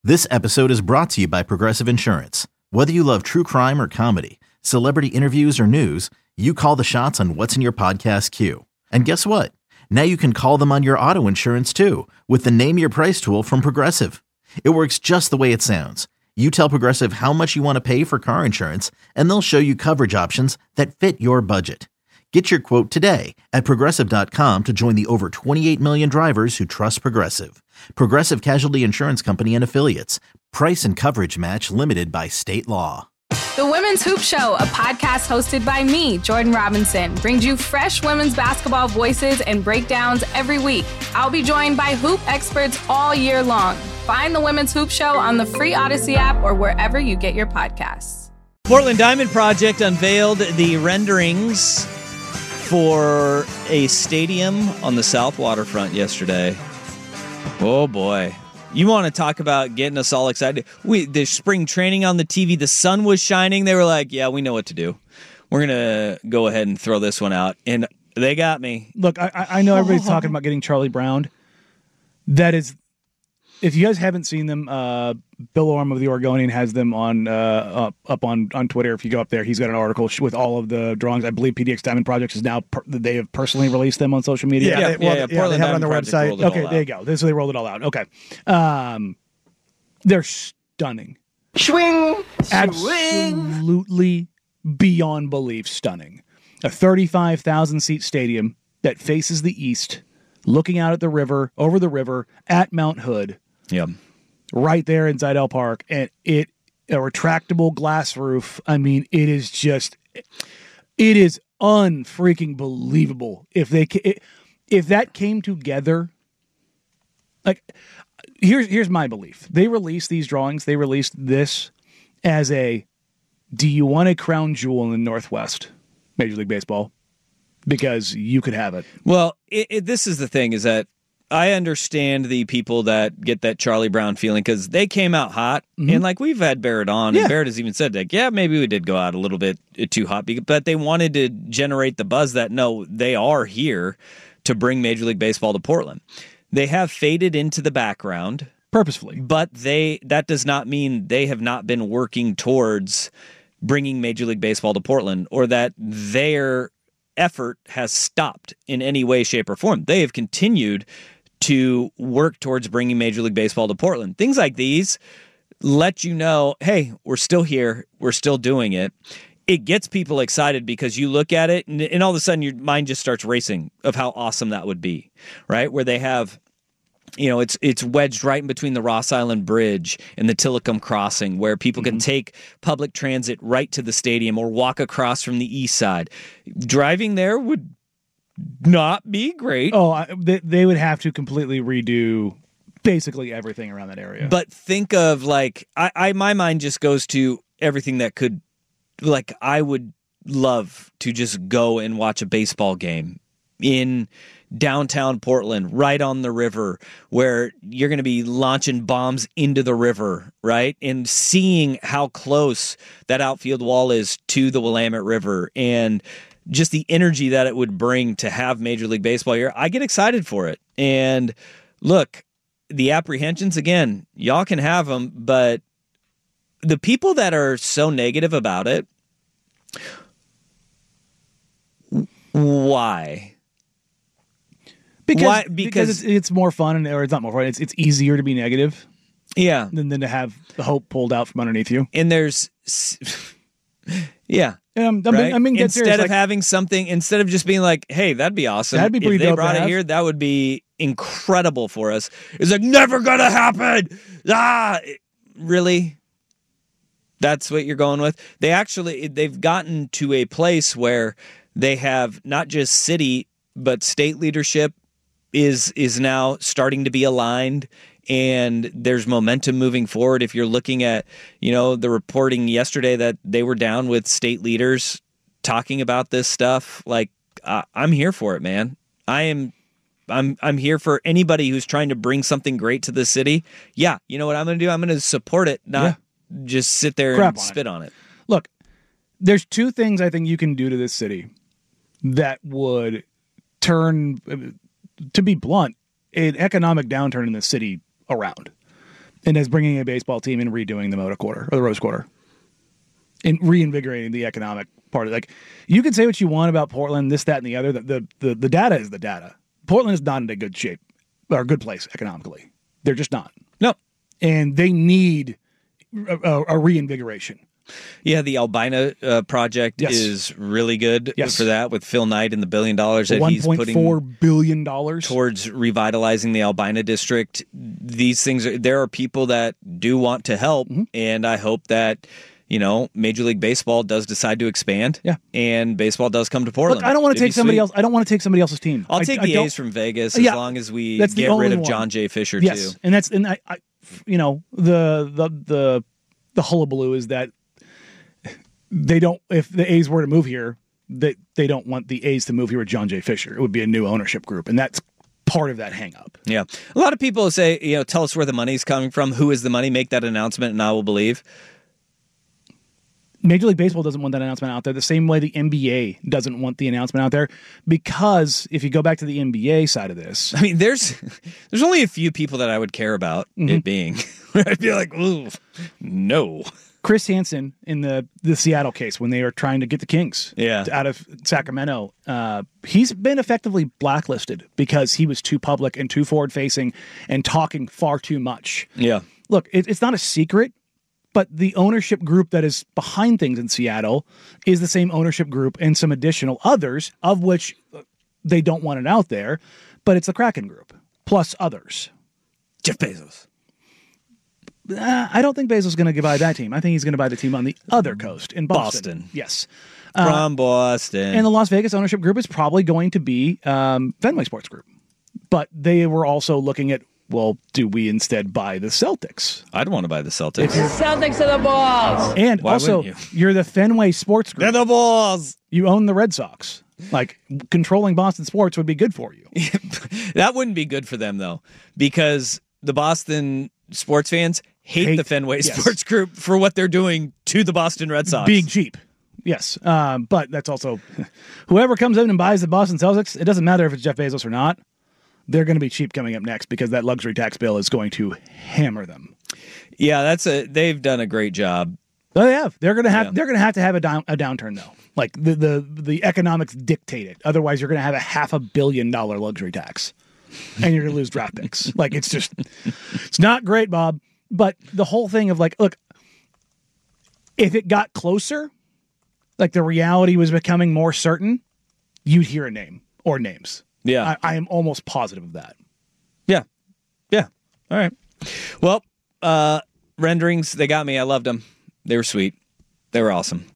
This episode is brought to you by Progressive Insurance. Whether you love true crime or comedy, celebrity interviews or news, you call the shots on what's in your podcast queue. And guess what? Now you can call them on your auto insurance too with the Name Your Price tool from Progressive. It works just the way it sounds. You tell Progressive how much you want to pay for car insurance, and they'll show you coverage options that fit your budget. Get your quote today at Progressive.com to join the over 28 million drivers who trust Progressive. Progressive Casualty Insurance Company and Affiliates. Price and coverage match limited by state law. The Women's Hoop Show, a podcast hosted by me, Jordan Robinson, brings you fresh women's basketball voices and breakdowns every week. I'll be joined by hoop experts all year long. Find the Women's Hoop Show on the free Odyssey app or wherever you get your podcasts. Portland Diamond Project unveiled the renderings for a stadium on the South Waterfront yesterday. Oh, boy. You want to talk about getting us all excited? The spring training on the TV, the sun was shining. They were like, yeah, we know what to do. We're going to go ahead and throw this one out. And they got me. Look, I know everybody's talking about getting Charlie Brown. That is, if you guys haven't seen them, Bill Orm of the Oregonian has them on up on Twitter. If you go up there, he's got an article with all of the drawings. I believe PDX Diamond Projects is now they have personally released them on social media. They have it on their website. Okay, there you go. So they rolled it all out. Okay, they're stunning. Swing, absolutely beyond belief stunning. A 35,000 seat stadium that faces the east, looking out at the river, over the river, at Mount Hood. Yep. Right there inside El Park, and a retractable glass roof. I mean, it is unfreaking believable. If that came together, like, here's my belief. They released these drawings. They released this as do you want a crown jewel in the Northwest Major League Baseball? Because you could have it. Well, this is the thing, is that I understand the people that get that Charlie Brown feeling because they came out hot. Mm-hmm. And like we've had Barrett on, and Barrett has even said, like, yeah, maybe we did go out a little bit too hot. But they wanted to generate the buzz that, no, they are here to bring Major League Baseball to Portland. They have faded into the background. Purposefully. But that does not mean they have not been working towards bringing Major League Baseball to Portland, or that their effort has stopped in any way, shape, or form. They have continued to work towards bringing Major League Baseball to Portland. Things like these let you know, hey, we're still here. We're still doing it. It gets people excited because you look at it and all of a sudden your mind just starts racing of how awesome that would be, right? Where they have, it's wedged right in between the Ross Island Bridge and the Tillicum Crossing, where people can take public transit right to the stadium or walk across from the east side. Driving there would not be great. Oh, they would have to completely redo basically everything around that area. But think of, like, my mind just goes to everything that could, like, I would love to just go and watch a baseball game in downtown Portland, right on the river, where you're going to be launching bombs into the river, right? And seeing how close that outfield wall is to the Willamette River, and just the energy that it would bring to have Major League Baseball here. I get excited for it. And look, the apprehensions, again, y'all can have them, but the people that are so negative about it, why? Because it's more fun, or it's not more fun. It's easier to be negative, than to have the hope pulled out from underneath you. And there's, right? Instead of having something, instead of just being like, hey, that'd be awesome. That'd be pretty if they dope brought it here, that would be incredible for us. It's like, never gonna happen. Really? That's what you're going with? They've gotten to a place where they have not just city, but state leadership is now starting to be aligned, and there's momentum moving forward. If you're looking at, the reporting yesterday that they were down with state leaders talking about this stuff, like, I'm here for it, man. I'm here for anybody who's trying to bring something great to the city. Yeah, you know what I'm going to do? I'm going to support it, not just sit there and spit on it. Look, there's two things I think you can do to this city that would turn, to be blunt, an economic downturn in the city around. and as bringing a baseball team and redoing the Moda Quarter or the Rose Quarter and reinvigorating the economic part of it. Like, you can say what you want about Portland, this, that, and the other. The data is the data. Portland is not in a good shape or a good place economically. They're just not. No. And they need a reinvigoration. Yeah, the Albina project is really good for that, with Phil Knight and the $1 billion that he's putting $1.4 billion towards revitalizing the Albina district. These things, there are people that do want to help, and I hope that Major League Baseball does decide to expand, and baseball does come to Portland. Look, I don't want to take somebody else. I don't want to take somebody else's team. I'll take the A's from Vegas as long as we get rid of John J. Fisher too. And the hullabaloo is that they don't. If the A's were to move here, they don't want the A's to move here with John J. Fisher. It would be a new ownership group, and that's part of that hang up. Yeah. A lot of people say, tell us where the money's coming from. Who is the money? Make that announcement, and I will believe. Major League Baseball doesn't want that announcement out there the same way the NBA doesn't want the announcement out there, because if you go back to the NBA side of this, I mean, there's only a few people that I would care about it being. I'd be like, ooh, no. Chris Hansen in the Seattle case, when they were trying to get the Kings out of Sacramento, he's been effectively blacklisted because he was too public and too forward-facing and talking far too much. Yeah. Look, it's not a secret, but the ownership group that is behind things in Seattle is the same ownership group and some additional others, of which they don't want it out there, but it's the Kraken Group, plus others. Jeff Bezos. I don't think Bezos is going to buy that team. I think he's going to buy the team on the other coast in Boston. Yes. From Boston. And the Las Vegas ownership group is probably going to be Fenway Sports Group. But they were also looking at, well, do we instead buy the Celtics? I'd want to buy the Celtics. Celtics are the balls. And why also, you're the Fenway Sports Group. They're the balls. You own the Red Sox. Like, controlling Boston sports would be good for you. That wouldn't be good for them, though, because the Boston sports fans hate the Fenway Sports Group for what they're doing to the Boston Red Sox. Being cheap. Yes. But that's also, whoever comes in and buys the Boston Celtics, it doesn't matter if it's Jeff Bezos or not. They're going to be cheap coming up next because that luxury tax bill is going to hammer them. Yeah, they've done a great job. Oh, they have. They're going to have to have a downturn though. Like the economics dictate it. Otherwise, you're going to have a $500 million luxury tax, and you're going to lose draft picks. Like, it's not great, Bob. But the whole thing of, like, look, if it got closer, like the reality was becoming more certain, you'd hear a name or names. Yeah. I am almost positive of that. Yeah. Yeah. All right. Well, renderings, they got me. I loved them. They were sweet. They were awesome.